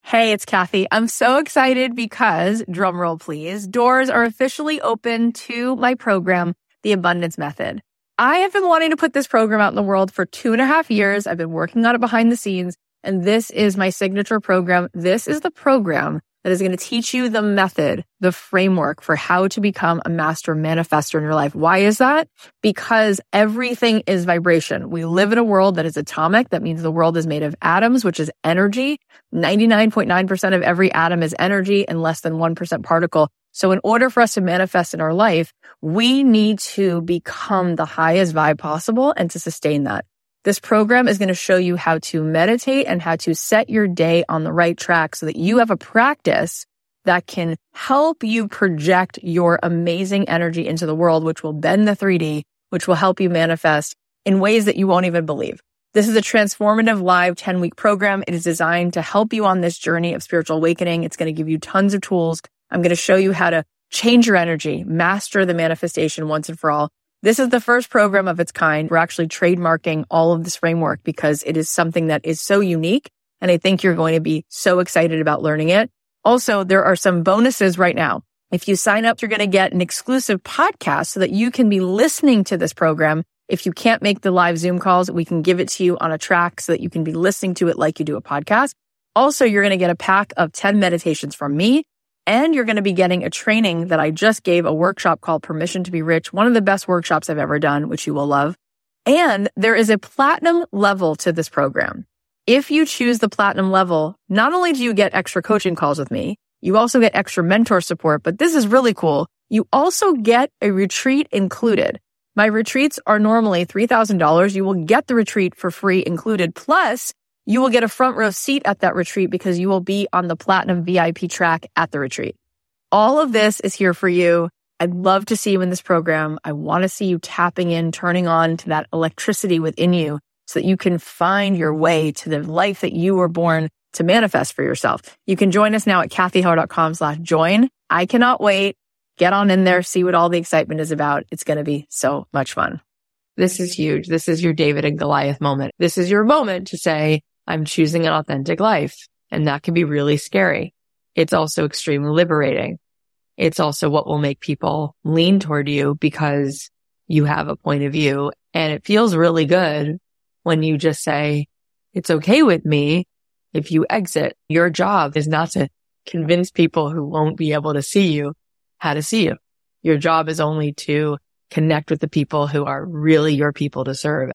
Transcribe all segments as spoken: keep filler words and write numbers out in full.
Hey, it's Kathy. I'm so excited because, drumroll please, doors are officially open to my program, The Abundance Method. I have been wanting to put this program out in the world for two and a half years. I've been working on it behind the scenes, and this is my signature program. This is the program that is going to teach you the method, the framework for how to become a master manifestor in your life. Why is that? Because everything is vibration. We live in a world that is atomic. That means the world is made of atoms, which is energy. ninety-nine point nine percent of every atom is energy and less than one percent particle. So in order for us to manifest in our life, we need to become the highest vibe possible and to sustain that. This program is going to show you how to meditate and how to set your day on the right track so that you have a practice that can help you project your amazing energy into the world, which will bend the three D, which will help you manifest in ways that you won't even believe. This is a transformative live ten-week program. It is designed to help you on this journey of spiritual awakening. It's going to give you tons of tools. I'm going to show you how to change your energy, master the manifestation once and for all. This is the first program of its kind. We're actually trademarking all of this framework because it is something that is so unique, and I think you're going to be so excited about learning it. Also, there are some bonuses right now. If you sign up, you're going to get an exclusive podcast so that you can be listening to this program. If you can't make the live Zoom calls, we can give it to you on a track so that you can be listening to it like you do a podcast. Also, you're going to get a pack of ten meditations from me. And you're going to be getting a training that I just gave, a workshop called Permission to be Rich, one of the best workshops I've ever done, which you will love. And there is a platinum level to this program. If you choose the platinum level, not only do you get extra coaching calls with me, you also get extra mentor support, but this is really cool. You also get a retreat included. My retreats are normally three thousand dollars. You will get the retreat for free included. Plus, you will get a front row seat at that retreat because you will be on the platinum V I P track at the retreat. All of this is here for you. I'd love to see you in this program. I want to see you tapping in, turning on to that electricity within you so that you can find your way to the life that you were born to manifest for yourself. You can join us now at kathyheller.com slash join. I cannot wait. Get on in there, see what all the excitement is about. It's going to be so much fun. This is huge. This is your David and Goliath moment. This is your moment to say, I'm choosing an authentic life. And that can be really scary. It's also extremely liberating. It's also what will make people lean toward you because you have a point of view. And it feels really good when you just say, it's okay with me if you exit. Your job is not to convince people who won't be able to see you how to see you. Your job is only to connect with the people who are really your people to serve.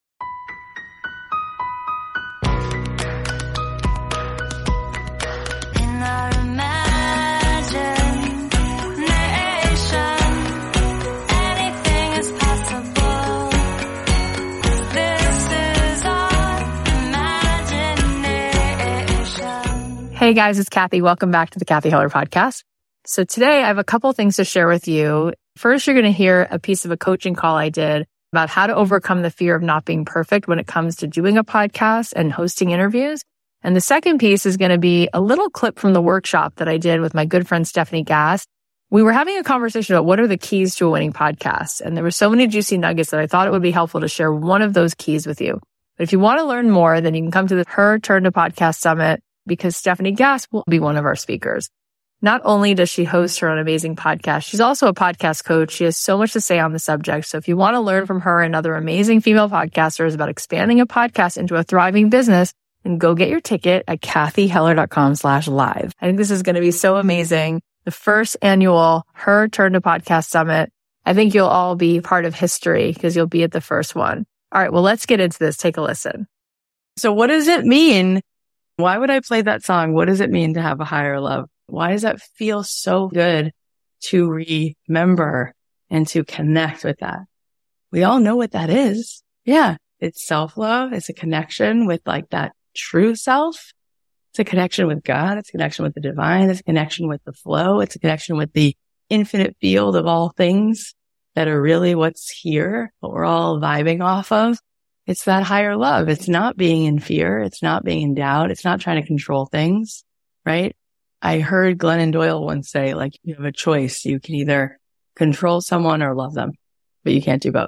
Hey guys, it's Kathy. Welcome back to the Kathy Heller Podcast. So today I have a couple things to share with you. First, you're going to hear a piece of a coaching call I did about how to overcome the fear of not being perfect when it comes to doing a podcast and hosting interviews. And the second piece is going to be a little clip from the workshop that I did with my good friend Stephanie Gass. We were having a conversation about what are the keys to a winning podcast. And there were so many juicy nuggets that I thought it would be helpful to share one of those keys with you. But if you want to learn more, then you can come to the Her Turn to Podcast Summit because Stephanie Gass will be one of our speakers. Not only does she host her own amazing podcast, she's also a podcast coach. She has so much to say on the subject. So if you want to learn from her and other amazing female podcasters about expanding a podcast into a thriving business, then go get your ticket at kathyheller.com slash live. I think this is going to be so amazing. The first annual Her Turn to Podcast Summit. I think you'll all be part of history because you'll be at the first one. All right, well, let's get into this. Take a listen. So what does it mean? Why would I play that song? What does it mean to have a higher love? Why does that feel so good to remember and to connect with that? We all know what that is. Yeah. It's self-love. It's a connection with like that true self. It's a connection with God. It's a connection with the divine. It's a connection with the flow. It's a connection with the infinite field of all things that are really what's here, what we're all vibing off of. It's that higher love. It's not being in fear. It's not being in doubt. It's not trying to control things, right? I heard Glennon Doyle once say, like, you have a choice. You can either control someone or love them, but you can't do both.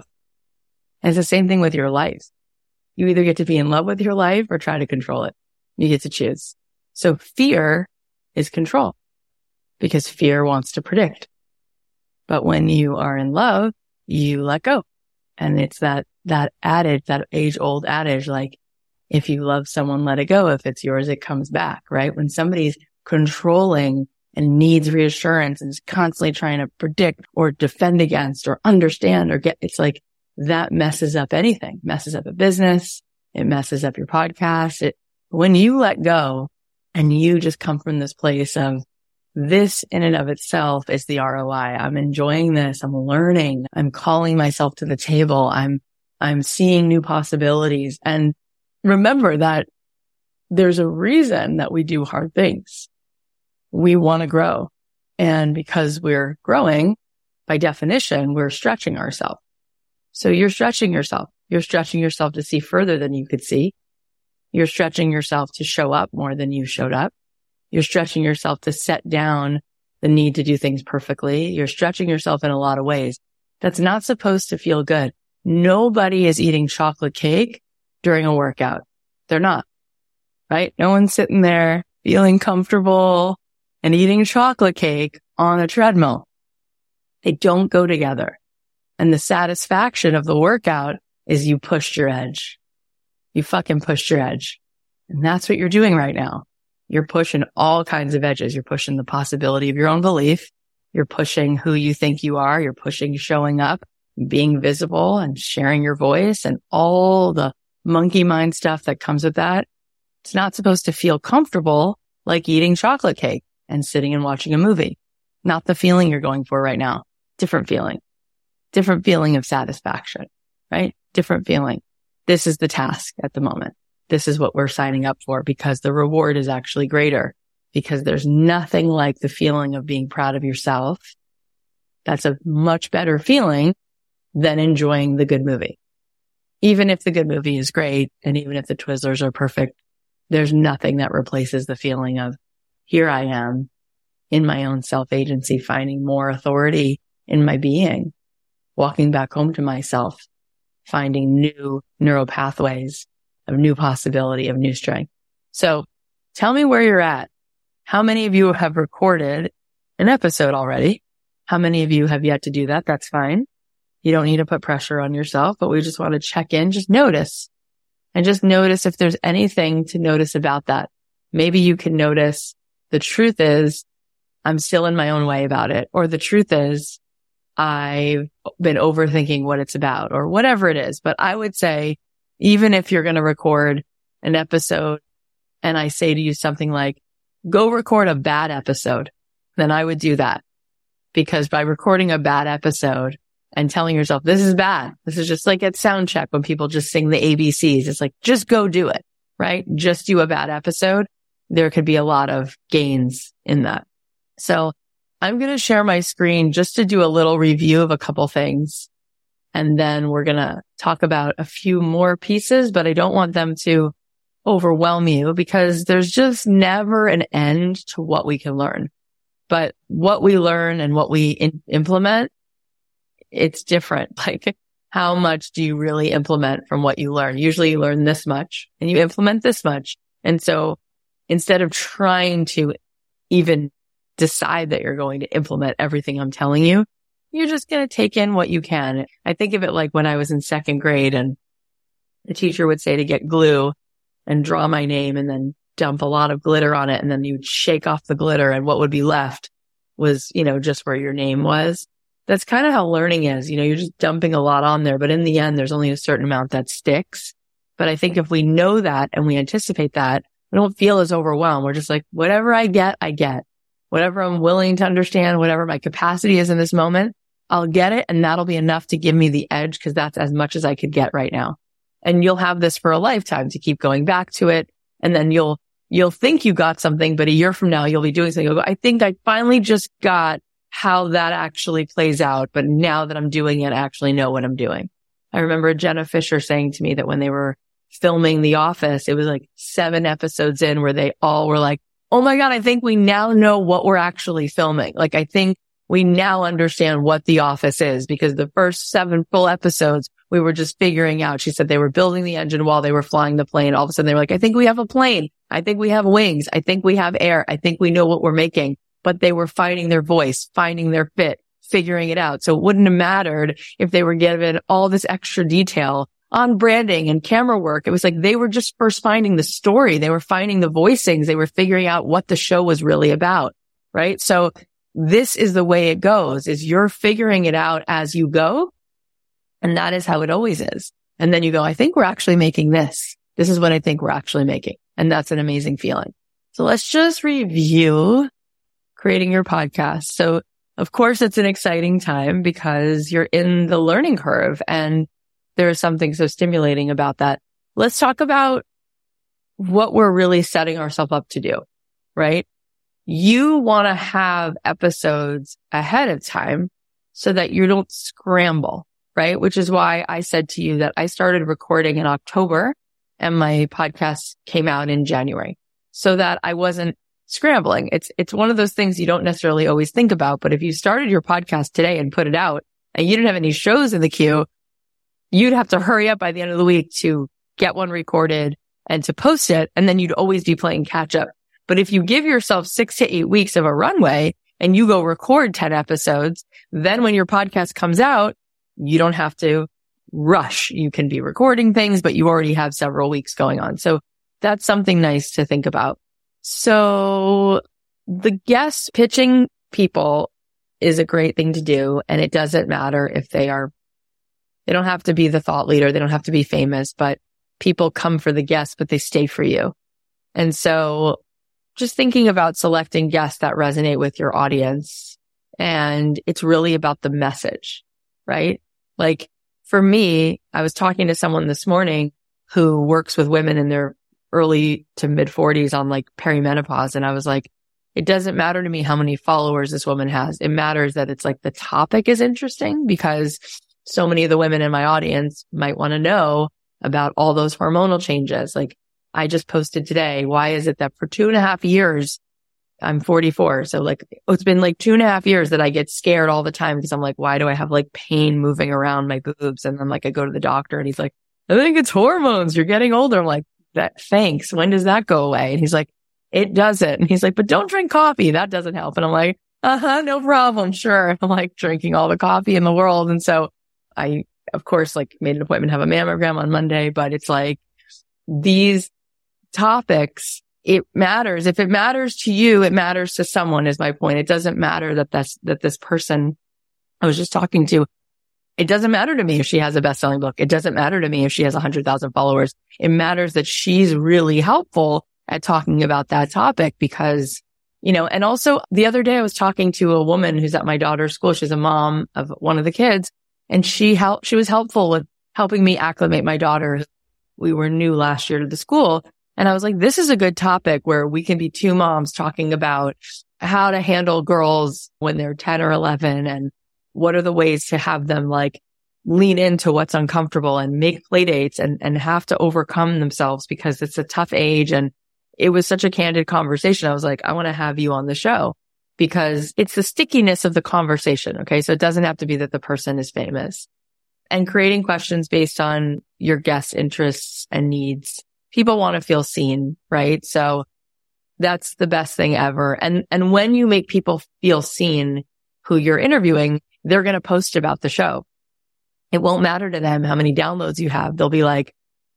And it's the same thing with your life. You either get to be in love with your life or try to control it. You get to choose. So fear is control, because fear wants to predict. But when you are in love, you let go. And it's that, that adage, that age old adage, like, if you love someone, let it go. If it's yours, it comes back, right? When somebody's controlling and needs reassurance and is constantly trying to predict or defend against or understand or get, it's like that messes up anything, messes up a business. It messes up your podcast. It, when you let go and you just come from this place of this in and of itself is the R O I. I'm enjoying this. I'm learning. I'm calling myself to the table. I'm, I'm seeing new possibilities. And remember that there's a reason that we do hard things. We want to grow. And because we're growing, by definition, we're stretching ourselves. So you're stretching yourself. You're stretching yourself to see further than you could see. You're stretching yourself to show up more than you showed up. You're stretching yourself to set down the need to do things perfectly. You're stretching yourself in a lot of ways. That's not supposed to feel good. Nobody is eating chocolate cake during a workout. They're not, right? No one's sitting there feeling comfortable and eating chocolate cake on a treadmill. They don't go together. And the satisfaction of the workout is you pushed your edge. You fucking pushed your edge. And that's what you're doing right now. You're pushing all kinds of edges. You're pushing the possibility of your own belief. You're pushing who you think you are. You're pushing showing up, being visible and sharing your voice and all the monkey mind stuff that comes with that. It's not supposed to feel comfortable like eating chocolate cake and sitting and watching a movie. Not the feeling you're going for right now. Different feeling. Different feeling of satisfaction, right? Different feeling. This is the task at the moment. This is what we're signing up for because the reward is actually greater, because there's nothing like the feeling of being proud of yourself. That's a much better feeling than enjoying the good movie. Even if the good movie is great and even if the Twizzlers are perfect, there's nothing that replaces the feeling of here I am in my own self-agency, finding more authority in my being, walking back home to myself, finding new neural pathways of new possibility, of new strength. So tell me where you're at. How many of you have recorded an episode already? How many of you have yet to do that? That's fine. You don't need to put pressure on yourself, but we just want to check in, just notice and just notice if there's anything to notice about that. Maybe you can notice the truth is I'm still in my own way about it, or the truth is I've been overthinking what it's about or whatever it is. But I would say, even if you're going to record an episode and I say to you something like, go record a bad episode, then I would do that. Because by recording a bad episode and telling yourself, this is bad. This is just like at sound check when people just sing the A B Cs. It's like, just go do it, right? Just do a bad episode. There could be a lot of gains in that. So I'm going to share my screen just to do a little review of a couple things. And then we're going to talk about a few more pieces, but I don't want them to overwhelm you because there's just never an end to what we can learn. But what we learn and what we in- implement, it's different. Like, how much do you really implement from what you learn? Usually you learn this much and you implement this much. And so instead of trying to even decide that you're going to implement everything I'm telling you, you're just going to take in what you can. I think of it like when I was in second grade and the teacher would say to get glue and draw my name and then dump a lot of glitter on it. And then you'd shake off the glitter and what would be left was, you know, just where your name was. That's kind of how learning is. You know, you're just dumping a lot on there, but in the end, there's only a certain amount that sticks. But I think if we know that and we anticipate that, we don't feel as overwhelmed. We're just like, whatever I get, I get. Whatever I'm willing to understand, whatever my capacity is in this moment, I'll get it. And that'll be enough to give me the edge because that's as much as I could get right now. And you'll have this for a lifetime to keep going back to it. And then you'll, you'll think you got something, but a year from now, you'll be doing something. You'll go, I think I finally just got how that actually plays out. But now that I'm doing it, I actually know what I'm doing. I remember Jenna Fisher saying to me that when they were filming The Office, it was like seven episodes in where they all were like, oh my God, I think we now know what we're actually filming. Like, I think we now understand what The Office is because the first seven full episodes, we were just figuring out. She said they were building the engine while they were flying the plane. All of a sudden they were like, I think we have a plane. I think we have wings. I think we have air. I think we know what we're making. But they were finding their voice, finding their fit, figuring it out. So it wouldn't have mattered if they were given all this extra detail on branding and camera work. It was like they were just first finding the story. They were finding the voicings. They were figuring out what the show was really about, right? So this is the way it goes, is you're figuring it out as you go. And that is how it always is. And then you go, I think we're actually making this. This is what I think we're actually making. And that's an amazing feeling. So let's just review creating your podcast. So of course it's an exciting time because you're in the learning curve and there is something so stimulating about that. Let's talk about what we're really setting ourselves up to do, right? You want to have episodes ahead of time so that you don't scramble, right? Which is why I said to you that I started recording in October and my podcast came out in January so that I wasn't scrambling. It's, it's one of those things you don't necessarily always think about, but if you started your podcast today and put it out and you didn't have any shows in the queue, you'd have to hurry up by the end of the week to get one recorded and to post it. And then you'd always be playing catch up. But if you give yourself six to eight weeks of a runway and you go record ten episodes, then when your podcast comes out, you don't have to rush. You can be recording things, but you already have several weeks going on. So that's something nice to think about. So the guest pitching people is a great thing to do. And it doesn't matter if they are, they don't have to be the thought leader. They don't have to be famous, but people come for the guests, but they stay for you. And so just thinking about selecting guests that resonate with your audience. And it's really about the message, right? Like for me, I was talking to someone this morning who works with women in their early to mid forties on like perimenopause. And I was like, it doesn't matter to me how many followers this woman has. It matters that it's like the topic is interesting because so many of the women in my audience might want to know about all those hormonal changes. Like I just posted today, why is it that for two and a half years, I'm forty-four. So like, it's been like two and a half years that I get scared all the time because I'm like, why do I have like pain moving around my boobs? And I'm like, I go to the doctor and he's like, I think it's hormones. You're getting older. I'm like, that thanks. When does that go away? And he's like, it doesn't. And he's like, but don't drink coffee. That doesn't help. And I'm like, uh-huh, no problem. Sure. I'm like drinking all the coffee in the world. And so I, of course, like made an appointment to have a mammogram on Monday, but it's like these topics, it matters. If it matters to you, it matters to someone is my point. It doesn't matter that that's, that this person I was just talking to, it doesn't matter to me if she has a best-selling book. It doesn't matter to me if she has a hundred thousand followers. It matters that she's really helpful at talking about that topic because, you know, and also the other day I was talking to a woman who's at my daughter's school. She's a mom of one of the kids and she helped, she was helpful with helping me acclimate my daughter. We were new last year to the school. And I was like, this is a good topic where we can be two moms talking about how to handle girls when they're ten or eleven and what are the ways to have them like lean into what's uncomfortable and make play dates and, and have to overcome themselves because it's a tough age. And it was such a candid conversation. I was like, I want to have you on the show because it's the stickiness of the conversation. Okay. So it doesn't have to be that the person is famous and creating questions based on your guest's interests and needs. People want to feel seen, right? So that's the best thing ever. And, and when you make people feel seen who you're interviewing, they're going to post about the show. It won't matter to them how many downloads you have. They'll be like,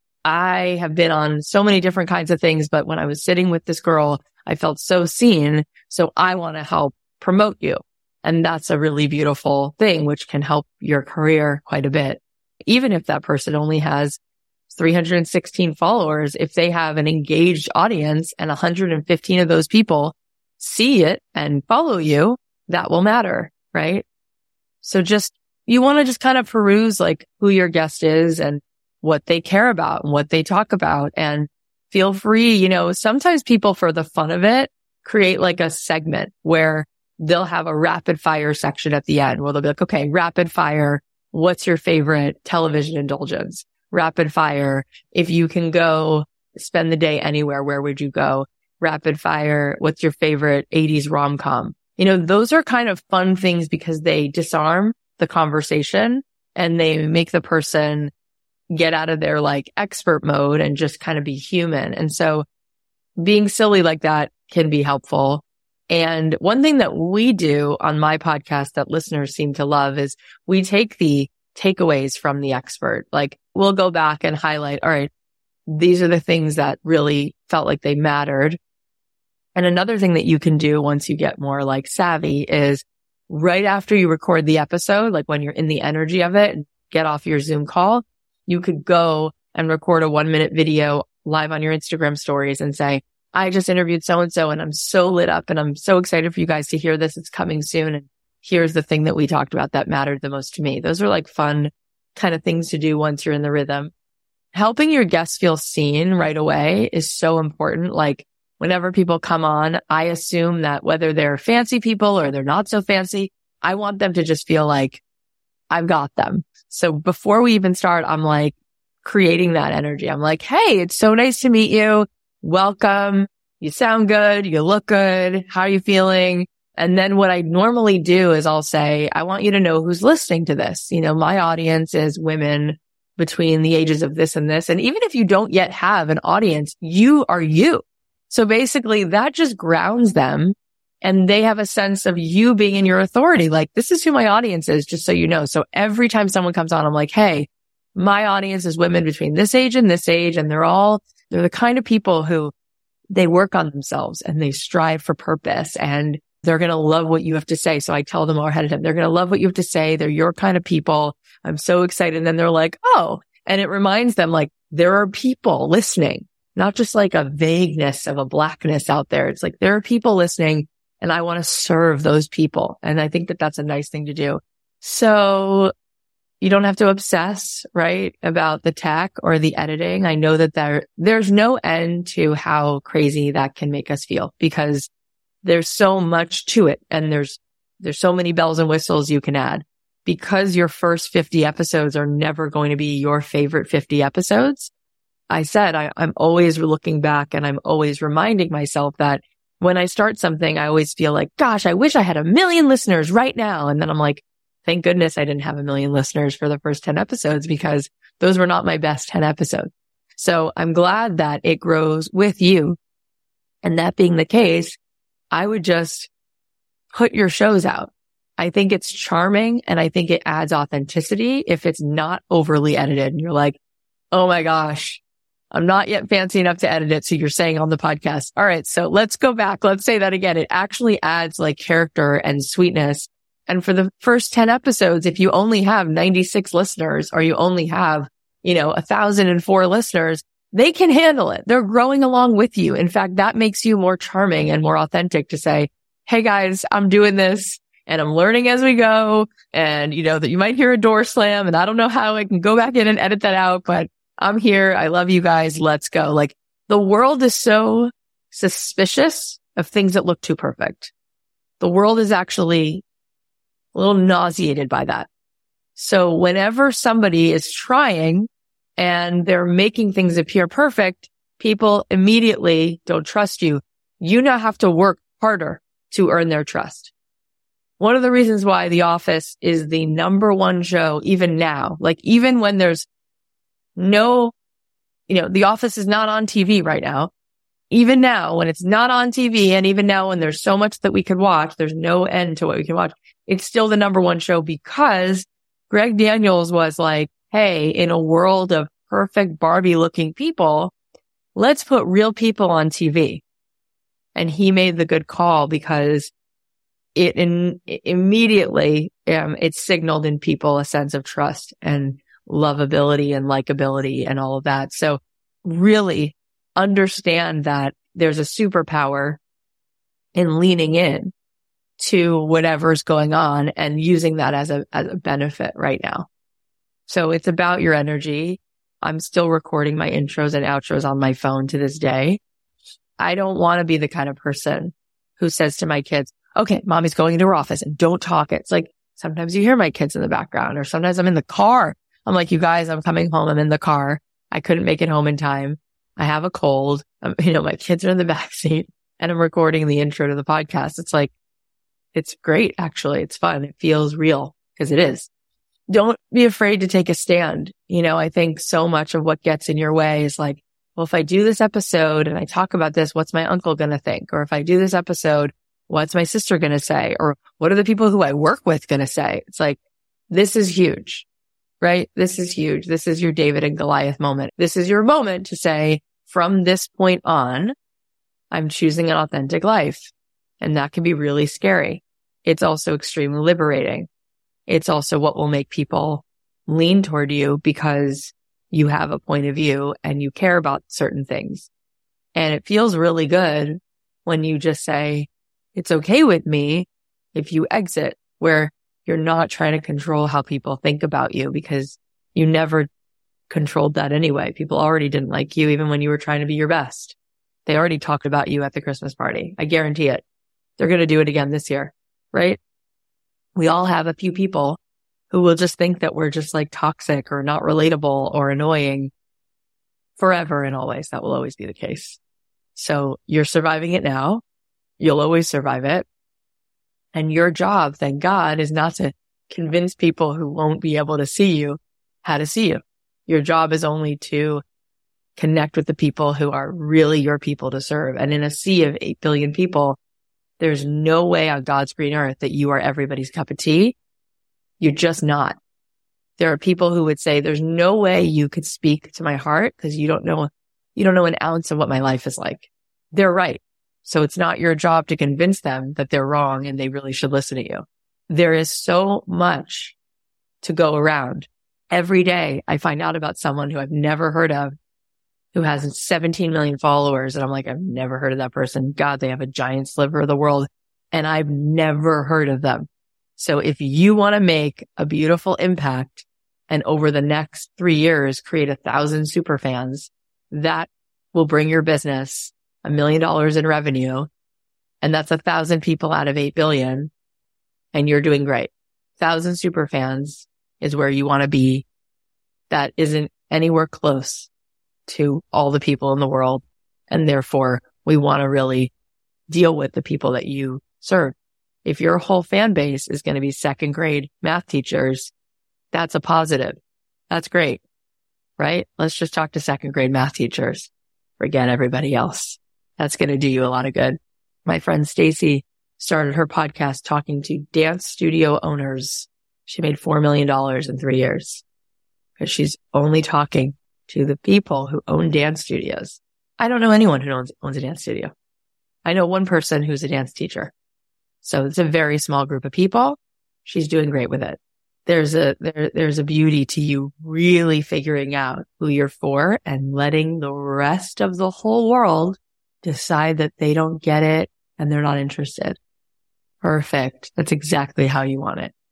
I have been on so many different kinds of things, but when I was sitting with this girl, I felt so seen. So I want to help promote you. And that's a really beautiful thing, which can help your career quite a bit. Even if that person only has three hundred sixteen followers, if they have an engaged audience and one hundred fifteen of those people see it and follow you, that will matter, right? So just, you want to just kind of peruse like who your guest is and what they care about and what they talk about and feel free. You know, sometimes people for the fun of it create like a segment where they'll have a rapid fire section at the end where they'll be like, okay, rapid fire. What's your favorite television indulgence? Rapid fire. If you can go spend the day anywhere, where would you go? Rapid fire. What's your favorite eighties rom-com? You know, those are kind of fun things because they disarm the conversation and they make the person get out of their like expert mode and just kind of be human. And so being silly like that can be helpful. And one thing that we do on my podcast that listeners seem to love is we take the takeaways from the expert. Like we'll go back and highlight, all right, these are the things that really felt like they mattered. And another thing that you can do once you get more like savvy is right after you record the episode, like when you're in the energy of it and get off your Zoom call, you could go and record a one minute video live on your Instagram stories and say, I just interviewed so-and-so and I'm so lit up and I'm so excited for you guys to hear this. It's coming soon. And here's the thing that we talked about that mattered the most to me. Those are like fun kind of things to do once you're in the rhythm. Helping your guests feel seen right away is so important. Like whenever people come on, I assume that whether they're fancy people or they're not so fancy, I want them to just feel like I've got them. So before we even start, I'm like creating that energy. I'm like, hey, it's so nice to meet you. Welcome. You sound good. You look good. How are you feeling? And then what I normally do is I'll say, I want you to know who's listening to this. You know, my audience is women between the ages of this and this. And even if you don't yet have an audience, you are you. So basically that just grounds them and they have a sense of you being in your authority. Like this is who my audience is, just so you know. So every time someone comes on, I'm like, hey, my audience is women between this age and this age. And they're all They're the kind of people who they work on themselves and they strive for purpose and they're going to love what you have to say. So I tell them all ahead of time, they're going to love what you have to say. They're your kind of people. I'm so excited. And then they're like, oh, and it reminds them like there are people listening, not just like a vagueness of a blackness out there. It's like there are people listening and I want to serve those people. And I think that that's a nice thing to do. So you don't have to obsess, right, about the tech or the editing. I know that there, there's no end to how crazy that can make us feel because there's so much to it. And there's, there's so many bells and whistles you can add because your first fifty episodes are never going to be your favorite fifty episodes. I said, I, I'm always looking back and I'm always reminding myself that when I start something, I always feel like, gosh, I wish I had a million listeners right now. And then I'm like, thank goodness I didn't have a million listeners for the first ten episodes because those were not my best ten episodes. So I'm glad that it grows with you. And that being the case, I would just put your shows out. I think it's charming and I think it adds authenticity if it's not overly edited. And you're like, oh my gosh, I'm not yet fancy enough to edit it. So you're saying on the podcast, all right, so let's go back. Let's say that again. It actually adds like character and sweetness. And for the first ten episodes, if you only have ninety-six listeners or you only have, you know, one thousand four listeners, they can handle it. They're growing along with you. In fact, that makes you more charming and more authentic to say, hey guys, I'm doing this and I'm learning as we go. And you know that you might hear a door slam and I don't know how I can go back in and edit that out, but I'm here. I love you guys. Let's go. Like the world is so suspicious of things that look too perfect. The world is actually a little nauseated by that. So whenever somebody is trying and they're making things appear perfect, people immediately don't trust you. You now have to work harder to earn their trust. One of the reasons why The Office is the number one show, even now, like even when there's no, you know, The Office is not on T V right now. Even now, when it's not on T V, and even now when there's so much that we could watch, there's no end to what we can watch. It's still the number one show because Greg Daniels was like, hey, in a world of perfect Barbie looking people, let's put real people on T V. And he made the good call because it, in, it immediately, um, it signaled in people a sense of trust and lovability and likability and all of that. So really understand that there's a superpower in leaning in to whatever's going on and using that as a, as a benefit right now. So it's about your energy. I'm still recording my intros and outros on my phone to this day. I don't want to be the kind of person who says to my kids, okay, mommy's going into her office and don't talk. It's like sometimes you hear my kids in the background or sometimes I'm in the car. I'm like, you guys, I'm coming home. I'm in the car. I couldn't make it home in time. I have a cold. Um, you know, my kids are in the backseat and I'm recording the intro to the podcast. It's like, it's great. Actually, it's fun. It feels real because it is. Don't be afraid to take a stand. You know, I think so much of what gets in your way is like, well, if I do this episode and I talk about this, what's my uncle going to think? Or if I do this episode, what's my sister going to say? Or what are the people who I work with going to say? It's like, this is huge, right? This is huge. This is your David and Goliath moment. This is your moment to say, from this point on, I'm choosing an authentic life. And that can be really scary. It's also extremely liberating. It's also what will make people lean toward you because you have a point of view and you care about certain things. And it feels really good when you just say, it's okay with me if you exit, where you're not trying to control how people think about you, because you never controlled that anyway. People already didn't like you even when you were trying to be your best. They already talked about you at the Christmas party. I guarantee it. They're going to do it again this year, right? We all have a few people who will just think that we're just like toxic or not relatable or annoying forever and always. That will always be the case. So you're surviving it now. You'll always survive it. And your job, thank God, is not to convince people who won't be able to see you how to see you. Your job is only to connect with the people who are really your people to serve. And in a sea of eight billion people, there's no way on God's green earth that you are everybody's cup of tea. You're just not. There are people who would say, there's no way you could speak to my heart because you don't know, you don't know an ounce of what my life is like. They're right. So it's not your job to convince them that they're wrong and they really should listen to you. There is so much to go around. Every day I find out about someone who I've never heard of, who has seventeen million followers. And I'm like, I've never heard of that person. God, they have a giant sliver of the world and I've never heard of them. So if you want to make a beautiful impact and over the next three years, create a thousand super fans, that will bring your business a million dollars in revenue. And that's a thousand people out of eight billion. And you're doing great. Thousand super fans is where you want to be. That isn't anywhere close to all the people in the world. And therefore we want to really deal with the people that you serve. If your whole fan base is going to be second grade math teachers, that's a positive. That's great, right? Let's just talk to second grade math teachers. Forget everybody else. That's going to do you a lot of good. My friend Stacy started her podcast talking to dance studio owners. She made four million dollars in three years because she's only talking to the people who own dance studios. I don't know anyone who owns, owns a dance studio. I know one person who's a dance teacher. So it's a very small group of people. She's doing great with it. There's a, there, there's a beauty to you really figuring out who you're for and letting the rest of the whole world decide that they don't get it and they're not interested. Perfect. That's exactly how you want it.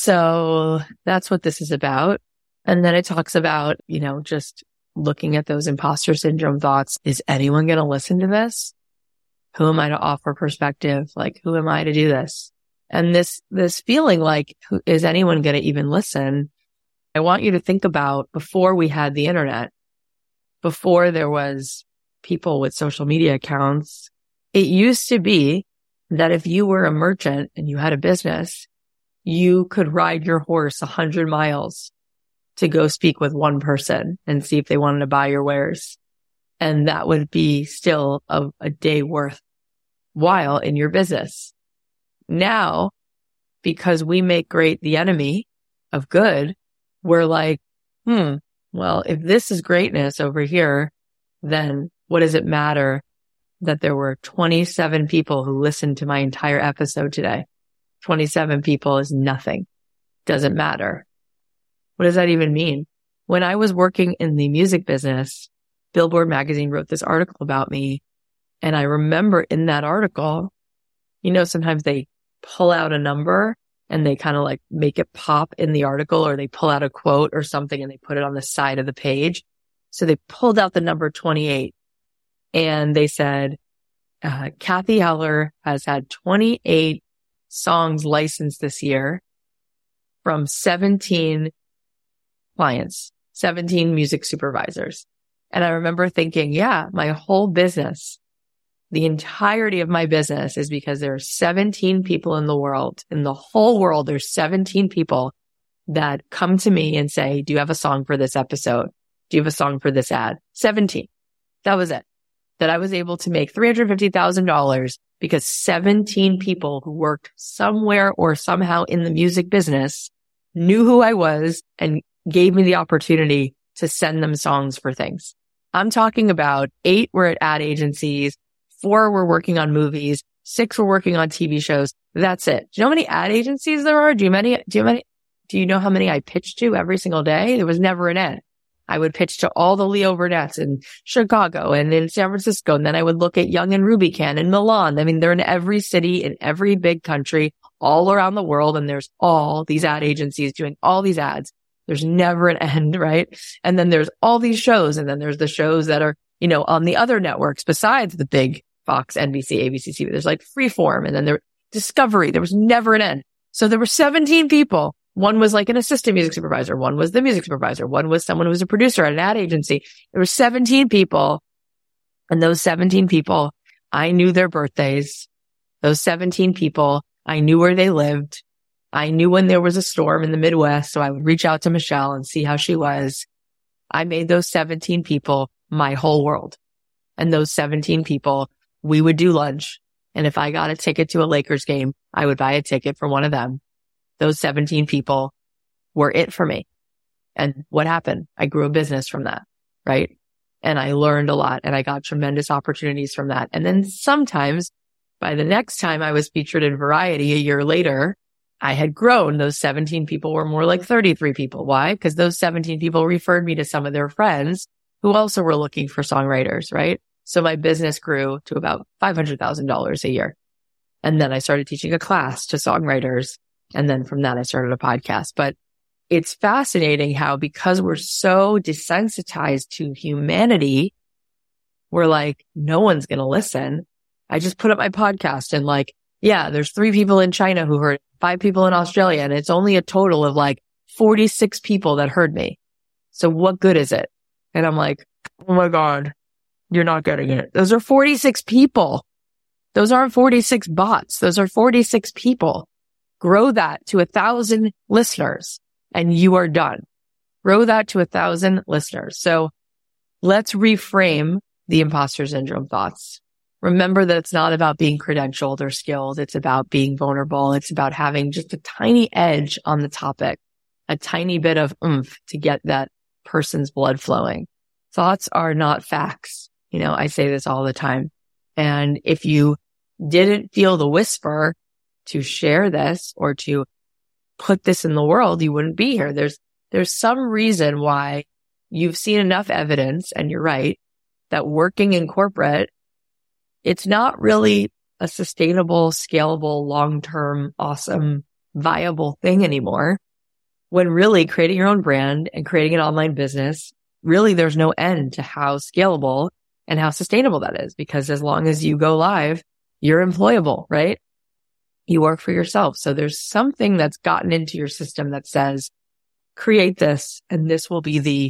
So that's what this is about. And then it talks about, you know, just looking at those imposter syndrome thoughts. Is anyone going to listen to this? Who am I to offer perspective? Like, who am I to do this? And this, this feeling like, who, is anyone going to even listen? I want you to think about before we had the internet, before there was people with social media accounts, it used to be that if you were a merchant and you had a business, you could ride your horse a hundred miles to go speak with one person and see if they wanted to buy your wares. And that would be still a, a day worth while in your business. Now, because we make great the enemy of good, we're like, hmm, well, if this is greatness over here, then what does it matter that there were twenty-seven people who listened to my entire episode today? twenty-seven people is nothing. Doesn't matter. What does that even mean? When I was working in the music business, Billboard magazine wrote this article about me. And I remember in that article, you know, sometimes they pull out a number and they kind of like make it pop in the article, or they pull out a quote or something and they put it on the side of the page. So they pulled out the number twenty-eight and they said, uh, Cathy Heller has had twenty-eight songs licensed this year from seventeen clients, seventeen music supervisors. And I remember thinking, yeah, my whole business, the entirety of my business is because there are seventeen people in the world, in the whole world, there's seventeen people that come to me and say, do you have a song for this episode? Do you have a song for this ad? seventeen. That was it. That I was able to make three hundred fifty thousand dollars because seventeen people who worked somewhere or somehow in the music business knew who I was and gave me the opportunity to send them songs for things. I'm talking about eight were at ad agencies, four were working on movies, six were working on T V shows. That's it. Do you know how many ad agencies there are? Do you many, do you many, do you know how many I pitched to every single day? There was never an end. I would pitch to all the Leo Burnett's in Chicago and in San Francisco. And then I would look at Young and Rubicam in Milan. I mean, they're in every city, in every big country, all around the world. And there's all these ad agencies doing all these ads. There's never an end, right? And then there's all these shows. And then there's the shows that are, you know, on the other networks besides the big Fox, N B C, A B C, C B. There's like Freeform and then there Discovery. There was never an end. So there were seventeen people. One was like an assistant music supervisor. One was the music supervisor. One was someone who was a producer at an ad agency. There were seventeen people. And those seventeen people, I knew their birthdays. Those seventeen people, I knew where they lived. I knew when there was a storm in the Midwest. So I would reach out to Michelle and see how she was. I made those seventeen people my whole world. And those seventeen people, we would do lunch. And if I got a ticket to a Lakers game, I would buy a ticket for one of them. Those seventeen people were it for me. And what happened? I grew a business from that, right? And I learned a lot and I got tremendous opportunities from that. And then sometimes by the next time I was featured in Variety a year later, I had grown. Those seventeen people were more like thirty-three people. Why? Because those seventeen people referred me to some of their friends who also were looking for songwriters, right? So my business grew to about five hundred thousand dollars a year. And then I started teaching a class to songwriters. And then from that, I started a podcast. But it's fascinating how, because we're so desensitized to humanity, we're like, no one's going to listen. I just put up my podcast and like, yeah, there's three people in China who heard, five people in Australia, and it's only a total of like forty-six people that heard me. So what good is it? And I'm like, oh my God, you're not getting it. Those are forty-six people. Those aren't forty-six bots. Those are forty-six people. Grow that to a thousand listeners and you are done. Grow that to a thousand listeners. So let's reframe the imposter syndrome thoughts. Remember that it's not about being credentialed or skilled. It's about being vulnerable. It's about having just a tiny edge on the topic, a tiny bit of oomph to get that person's blood flowing. Thoughts are not facts. You know, I say this all the time. And if you didn't feel the whisper to share this or to put this in the world, you wouldn't be here. There's, there's some reason why you've seen enough evidence, and you're right, that working in corporate, it's not really a sustainable, scalable, long-term, awesome, viable thing anymore. When really creating your own brand and creating an online business, really there's no end to how scalable and how sustainable that is. Because as long as you go live, you're employable, right? You work for yourself. So there's something that's gotten into your system that says, create this, and this will be the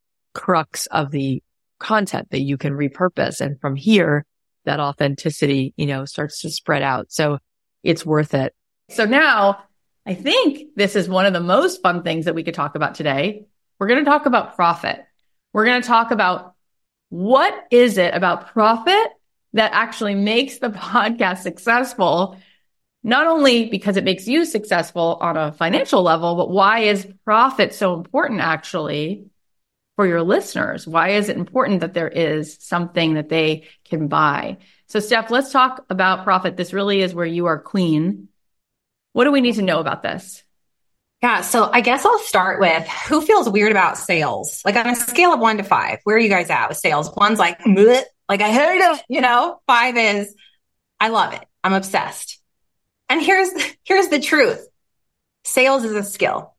crux of the content that you can repurpose. And from here, that authenticity, you know, starts to spread out. So it's worth it. So now I think this is one of the most fun things that we could talk about today. We're going to talk about profit. We're going to talk about what is it about profit that actually makes the podcast successful, not only because it makes you successful on a financial level, but why is profit so important actually for your listeners? Why is it important that there is something that they can buy? So Steph, let's talk about profit. This really is where you are queen. What do we need to know about this? Yeah. So I guess I'll start with who feels weird about sales? Like on a scale of one to five, where are you guys at with sales? One's like, bleh, like I heard of, you know, five is, I love it. I'm obsessed. And here's, here's the truth. Sales is a skill.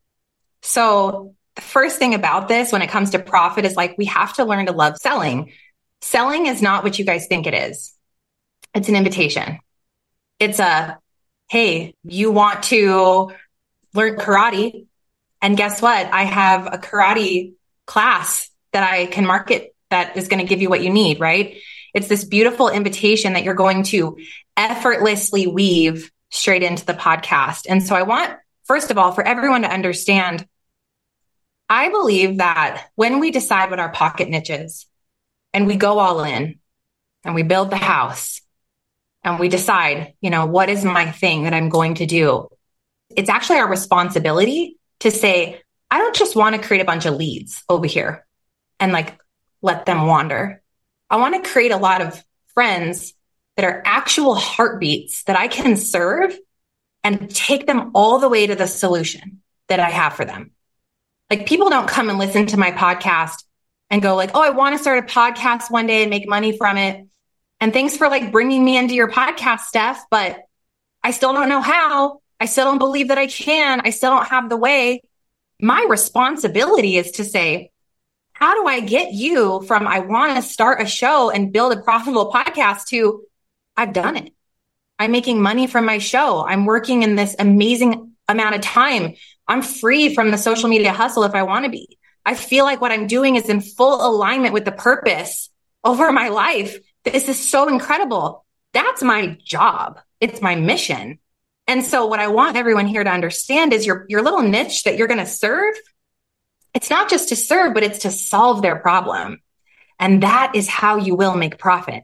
So the first thing about this when it comes to profit is like, we have to learn to love selling. Selling is not what you guys think it is. It's an invitation. It's a, hey, you want to learn karate. And guess what? I have a karate class that I can market that is going to give you what you need, right? It's this beautiful invitation that you're going to effortlessly weave straight into the podcast. And so I want, first of all, for everyone to understand, I believe that when we decide what our pocket niche is, and we go all in and we build the house and we decide, you know, what is my thing that I'm going to do? It's actually our responsibility to say, I don't just want to create a bunch of leads over here and like let them wander. I want to create a lot of friends that are actual heartbeats that I can serve and take them all the way to the solution that I have for them. Like, people don't come and listen to my podcast and go like, oh, I want to start a podcast one day and make money from it. And thanks for like bringing me into your podcast, Steph, but I still don't know how. I still don't believe that I can. I still don't have the way. My responsibility is to say, how do I get you from I want to start a show and build a profitable podcast to I've done it. I'm making money from my show. I'm working in this amazing amount of time. I'm free from the social media hustle if I want to be. I feel like what I'm doing is in full alignment with the purpose over my life. This is so incredible. That's my job. It's my mission. And so what I want everyone here to understand is your, your little niche that you're going to serve. It's not just to serve, but it's to solve their problem. And that is how you will make profit.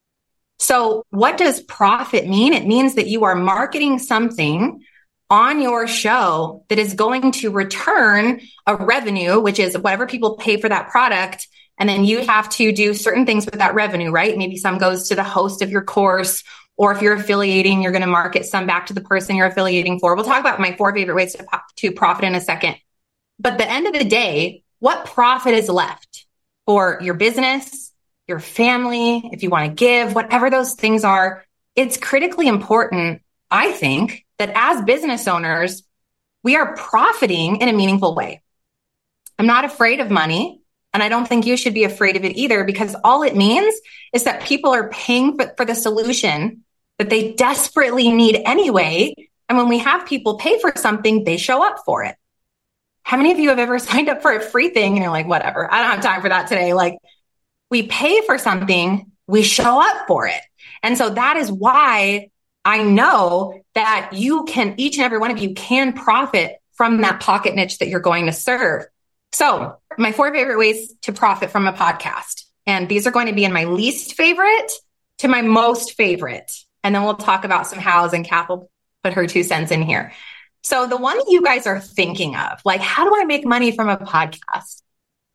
So what does profit mean? It means that you are marketing something on your show that is going to return a revenue, which is whatever people pay for that product. And then you have to do certain things with that revenue, right? Maybe some goes to the host of your course, or if you're affiliating, you're going to market some back to the person you're affiliating for. We'll talk about my four favorite ways to, to profit in a second. But at the end of the day, what profit is left for your business, your family, if you want to give, whatever those things are? It's critically important, I think, that as business owners, we are profiting in a meaningful way. I'm not afraid of money, and I don't think you should be afraid of it either, because all it means is that people are paying for, for the solution that they desperately need anyway. And when we have people pay for something, they show up for it. How many of you have ever signed up for a free thing and you're like, whatever, I don't have time for that today? Like, we pay for something, we show up for it. And so that is why I know that you can, each and every one of you can profit from that pocket niche that you're going to serve. So my four favorite ways to profit from a podcast. And these are going to be in my least favorite to my most favorite. And then we'll talk about some hows, and Kath will put her two cents in here. So the one that you guys are thinking of, like, how do I make money from a podcast,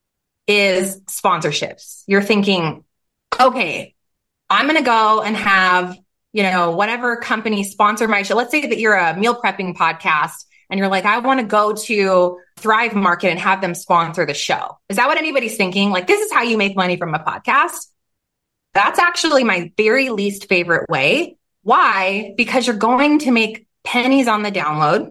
is sponsorships. You're thinking, okay, I'm going to go and have, you know, whatever company sponsor my show. Let's say that you're a meal prepping podcast and you're like, I want to go to Thrive Market and have them sponsor the show. Is that what anybody's thinking? Like, this is how you make money from a podcast? That's actually my very least favorite way. Why? Because you're going to make pennies on the download,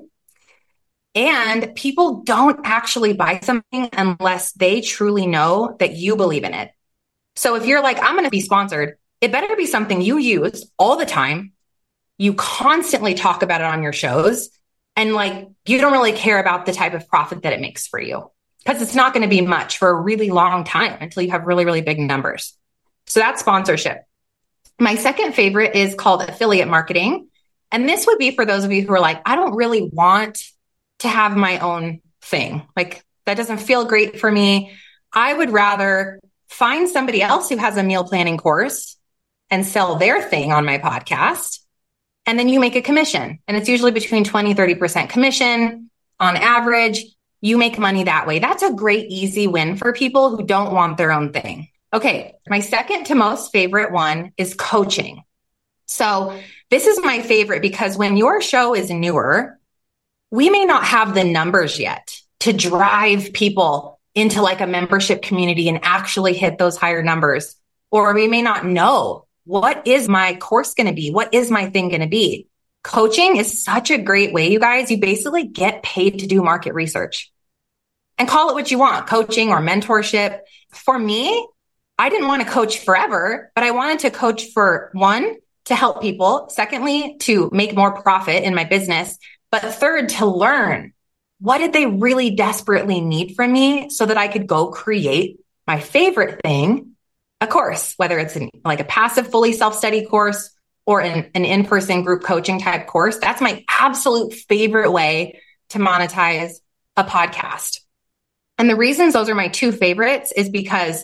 and people don't actually buy something unless they truly know that you believe in it. So if you're like, I'm going to be sponsored, it better be something you use all the time. You constantly talk about it on your shows, and like, you don't really care about the type of profit that it makes for you, because it's not going to be much for a really long time until you have really, really big numbers. So that's sponsorship. My second favorite is called affiliate marketing. And this would be for those of you who are like, I don't really want to have my own thing. Like, that doesn't feel great for me. I would rather find somebody else who has a meal planning course and sell their thing on my podcast. And then you make a commission. And it's usually between twenty, thirty percent commission on average. You make money that way. That's a great, easy win for people who don't want their own thing. Okay. My second to most favorite one is coaching. So this is my favorite because when your show is newer, we may not have the numbers yet to drive people into like a membership community and actually hit those higher numbers. Or we may not know, what is my course going to be? What is my thing going to be? Coaching is such a great way, you guys. You basically get paid to do market research, and call it what you want, coaching or mentorship. For me, I didn't want to coach forever, but I wanted to coach for one, to help people. Secondly, to make more profit in my business. But third, to learn, what did they really desperately need from me so that I could go create my favorite thing, a course, whether it's in like a passive, fully self-study course or an, an in-person group coaching type course. That's my absolute favorite way to monetize a podcast. And the reasons those are my two favorites is because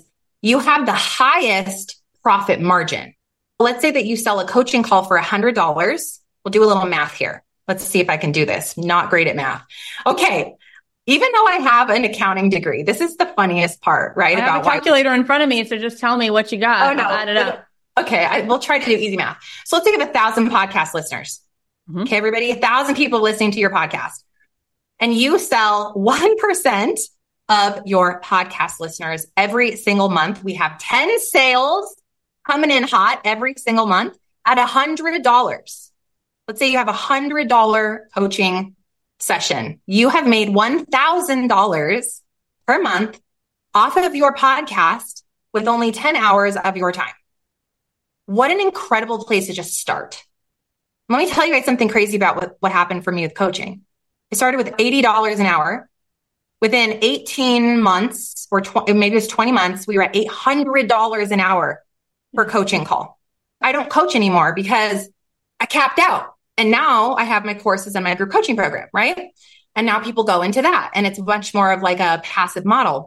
you have the highest profit margin. Let's say that you sell a coaching call for one hundred dollars. We'll do a little math here. Let's see if I can do this. Not great at math. Okay. Even though I have an accounting degree, this is the funniest part, right? I have about a calculator why- in front of me, so just tell me what you got. Oh, no. I'll add it up. Okay, I, we'll try to do easy math. So let's think of a thousand podcast listeners. Mm-hmm. Okay, everybody, a thousand people listening to your podcast. And you sell one percent of your podcast listeners every single month. We have ten sales coming in hot every single month at one hundred dollars. Let's say you have a one hundred dollars coaching session. You have made one thousand dollars per month off of your podcast with only ten hours of your time. What an incredible place to just start. Let me tell you guys something crazy about what, what happened for me with coaching. I started with eighty dollars an hour. Within eighteen months or tw- maybe it was twenty months, we were at eight hundred dollars an hour per coaching call. I don't coach anymore because I capped out. And now I have my courses and my group coaching program, right? And now people go into that. And it's much more of like a passive model.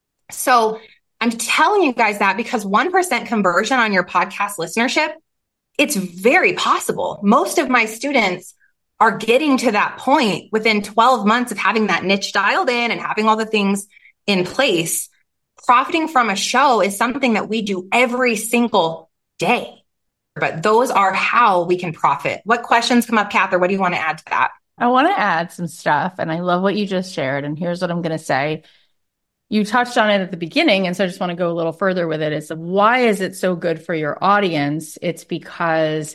So I'm telling you guys that because one percent conversion on your podcast listenership, it's very possible. Most of my students are getting to that point within twelve months of having that niche dialed in and having all the things in place. Profiting from a show is something that we do every single day. But those are how we can profit. What questions come up, Kath, or what do you want to add to that? I want to add some stuff, and I love what you just shared. And here's what I'm going to say. You touched on it at the beginning, and so I just want to go a little further with it. It's why is it so good for your audience? It's because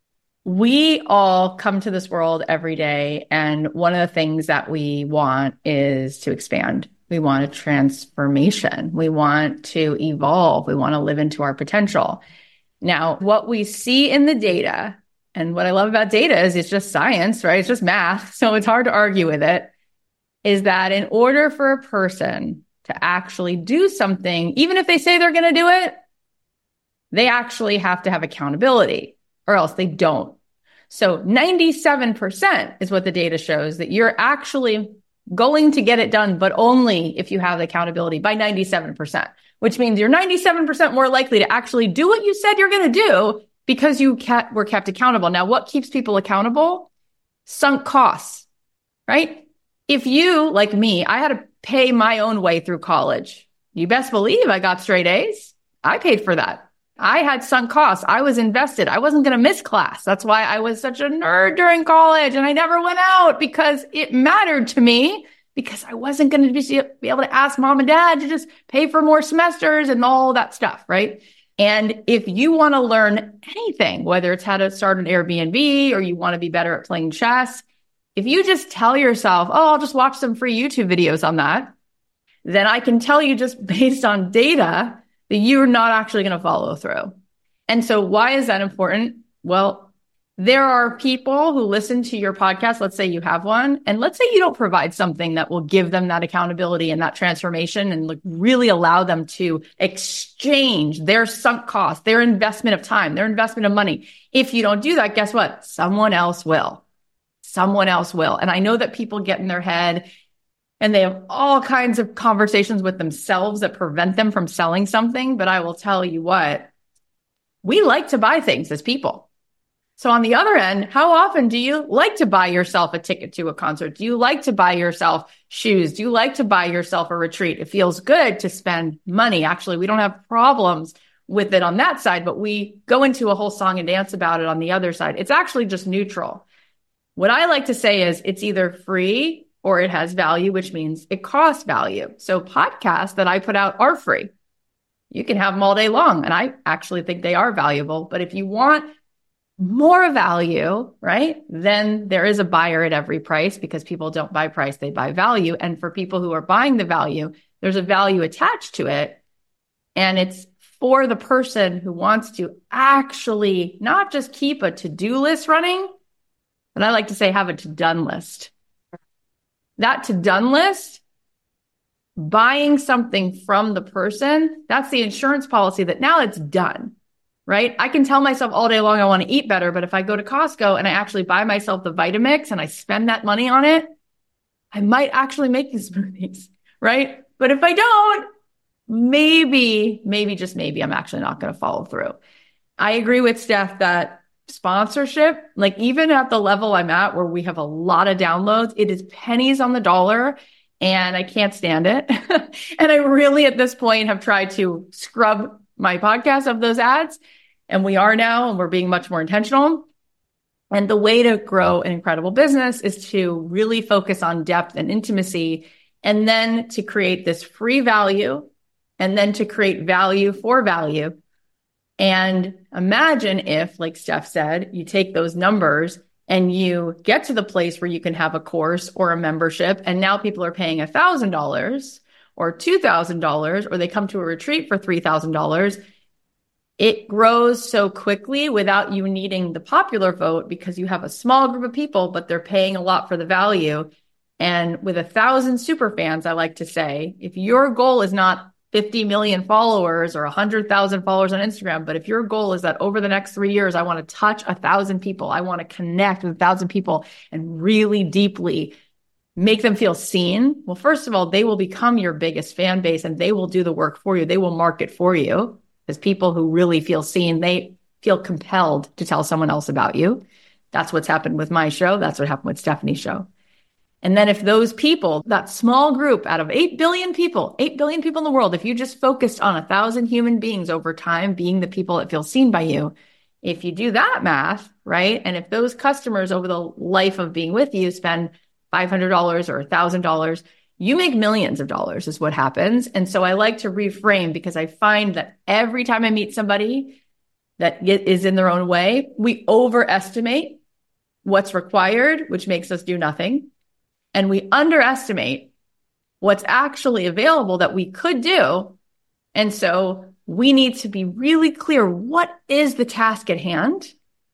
we all come to this world every day, and one of the things that we want is to expand. We want a transformation. We want to evolve. We want to live into our potential. Now, what we see in the data, and what I love about data is it's just science, right? It's just math. So it's hard to argue with it, is that in order for a person to actually do something, even if they say they're going to do it, they actually have to have accountability or else they don't. So ninety-seven percent is what the data shows that you're actually going to get it done, but only if you have accountability by ninety-seven percent, which means you're ninety-seven percent more likely to actually do what you said you're going to do because you kept, were kept accountable. Now, what keeps people accountable? Sunk costs, right? If you, like me, I had to pay my own way through college. You best believe I got straight A's. I paid for that. I had sunk costs. I was invested. I wasn't going to miss class. That's why I was such a nerd during college and I never went out because it mattered to me because I wasn't going to be, be able to ask mom and dad to just pay for more semesters and all that stuff, right? And if you want to learn anything, whether it's how to start an Airbnb or you want to be better at playing chess, if you just tell yourself, oh, I'll just watch some free YouTube videos on that, then I can tell you just based on data that you're not actually going to follow through. And so why is that important? Well, there are people who listen to your podcast. Let's say you have one, and let's say you don't provide something that will give them that accountability and that transformation and like really allow them to exchange their sunk cost, their investment of time, their investment of money. If you don't do that, guess what? Someone else will. Someone else will. And I know that people get in their head and they have all kinds of conversations with themselves that prevent them from selling something. But I will tell you what, we like to buy things as people. So on the other end, how often do you like to buy yourself a ticket to a concert? Do you like to buy yourself shoes? Do you like to buy yourself a retreat? It feels good to spend money. Actually, we don't have problems with it on that side, but we go into a whole song and dance about it on the other side. It's actually just neutral. What I like to say is it's either free or it has value, which means it costs value. So podcasts that I put out are free. You can have them all day long. And I actually think they are valuable. But if you want more value, right, then there is a buyer at every price because people don't buy price, they buy value. And for people who are buying the value, there's a value attached to it. And it's for the person who wants to actually not just keep a to-do list running, but I like to say have a to-done list. That to-done list, buying something from the person, that's the insurance policy that now it's done, right? I can tell myself all day long I want to eat better, but if I go to Costco and I actually buy myself the Vitamix and I spend that money on it, I might actually make these smoothies, right? But if I don't, maybe, maybe just maybe I'm actually not going to follow through. I agree with Steph that sponsorship, like even at the level I'm at where we have a lot of downloads, it is pennies on the dollar and I can't stand it. And I really at this point have tried to scrub my podcast of those ads. And we are now, and we're being much more intentional. And the way to grow an incredible business is to really focus on depth and intimacy, and then to create this free value, and then to create value for value. And imagine if, like Steph said, you take those numbers and you get to the place where you can have a course or a membership, and now people are paying one thousand dollars or two thousand dollars, or they come to a retreat for three thousand dollars. It grows so quickly without you needing the popular vote, because you have a small group of people, but they're paying a lot for the value. And with a thousand super fans, I like to say, if your goal is not fifty million followers or one hundred thousand followers on Instagram, but if your goal is that over the next three years, I want to touch a thousand people, I want to connect with a thousand people and really deeply make them feel seen. Well, first of all, they will become your biggest fan base and they will do the work for you. They will market for you. Because people who really feel seen, they feel compelled to tell someone else about you. That's what's happened with my show. That's what happened with Stephanie's show. And then if those people, that small group out of eight billion people, eight billion people in the world, if you just focused on a thousand human beings over time being the people that feel seen by you, if you do that math, right? And if those customers over the life of being with you spend five hundred dollars or one thousand dollars, you make millions of dollars is what happens. And so I like to reframe, because I find that every time I meet somebody that is in their own way, we overestimate what's required, which makes us do nothing. And we underestimate what's actually available that we could do. And so we need to be really clear, what is the task at hand?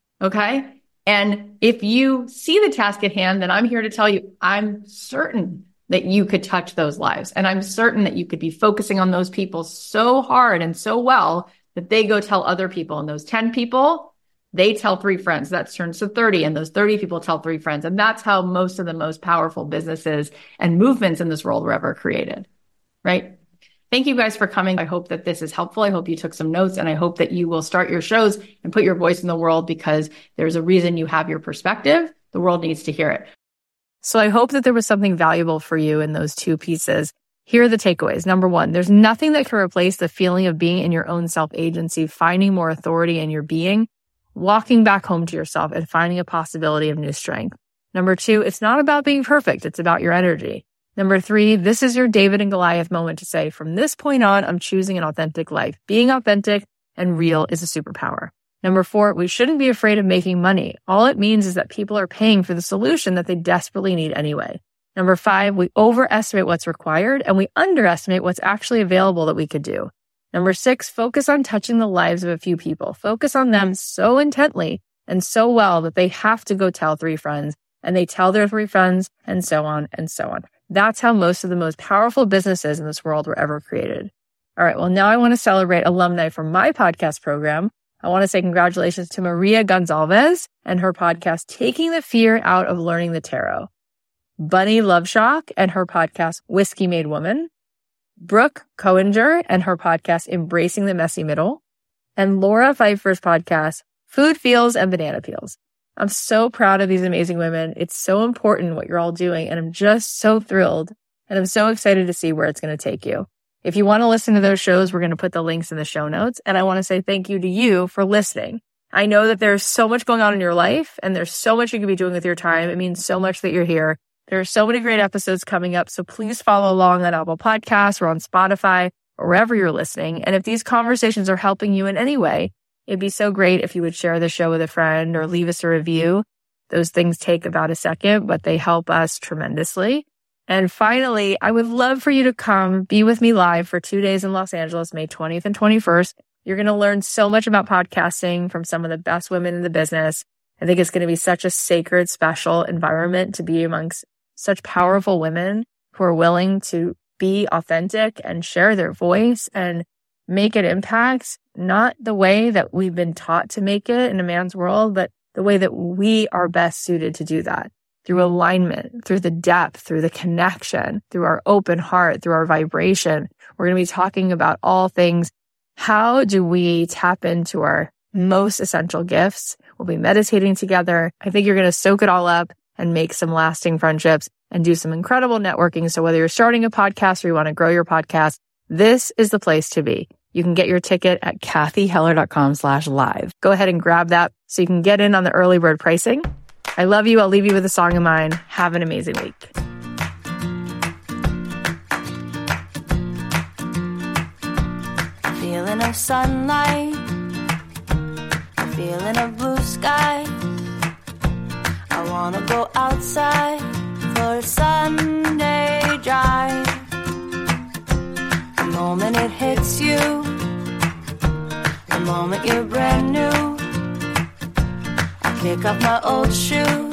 Okay. And if you see the task at hand, then I'm here to tell you, I'm certain that you could touch those lives. And I'm certain that you could be focusing on those people so hard and so well that they go tell other people. And those ten people, they tell three friends. That turns to thirty. And those thirty people tell three friends. And that's how most of the most powerful businesses and movements in this world were ever created, right? Thank you guys for coming. I hope that this is helpful. I hope you took some notes, and I hope that you will start your shows and put your voice in the world, because there's a reason you have your perspective. The world needs to hear it. So I hope that there was something valuable for you in those two pieces. Here are the takeaways. Number one, there's nothing that can replace the feeling of being in your own self-agency, finding more authority in your being, walking back home to yourself, and finding a possibility of new strength. Number two, it's not about being perfect. It's about your energy. Number three, this is your David and Goliath moment to say, from this point on, I'm choosing an authentic life. Being authentic and real is a superpower. Number four, we shouldn't be afraid of making money. All it means is that people are paying for the solution that they desperately need anyway. Number five, we overestimate what's required and we underestimate what's actually available that we could do. Number six, focus on touching the lives of a few people. Focus on them so intently and so well that they have to go tell three friends, and they tell their three friends, and so on and so on. That's how most of the most powerful businesses in this world were ever created. All right, well, now I want to celebrate alumni from my podcast program. I want to say congratulations to Maria Gonzalez and her podcast, Taking the Fear Out of Learning the Tarot. Bunny Loveshock and her podcast, Whiskey Made Woman. Brooke Coinger and her podcast, Embracing the Messy Middle. And Laura Pfeiffer's podcast, Food Feels and Banana Peels. I'm so proud of these amazing women. It's so important what you're all doing, and I'm just so thrilled. And I'm so excited to see where it's going to take you. If you want to listen to those shows, we're going to put the links in the show notes. And I want to say thank you to you for listening. I know that there's so much going on in your life, and there's so much you could be doing with your time. It means so much that you're here. There are so many great episodes coming up. So please follow along on Apple Podcasts or on Spotify or wherever you're listening. And if these conversations are helping you in any way, it'd be so great if you would share the show with a friend or leave us a review. Those things take about a second, but they help us tremendously. And finally, I would love for you to come be with me live for two days in Los Angeles, May twentieth and twenty-first. You're going to learn so much about podcasting from some of the best women in the business. I think it's going to be such a sacred, special environment to be amongst such powerful women who are willing to be authentic and share their voice and make an impact, not the way that we've been taught to make it in a man's world, but the way that we are best suited to do that. through alignment, through the depth, through the connection, through our open heart, through our vibration. We're going to be talking about all things. How do we tap into our most essential gifts? We'll be meditating together. I think you're going to soak it all up and make some lasting friendships and do some incredible networking. So whether you're starting a podcast or you want to grow your podcast, this is the place to be. You can get your ticket at kathyheller.com slash live. Go ahead and grab that so you can get in on the early bird pricing. I love you. I'll leave you with a song of mine. Have an amazing week. A feeling of sunlight, a feeling of blue skies. I want to go outside for a Sunday drive. The moment it hits you, the moment you're brand new, I kick off my old shoes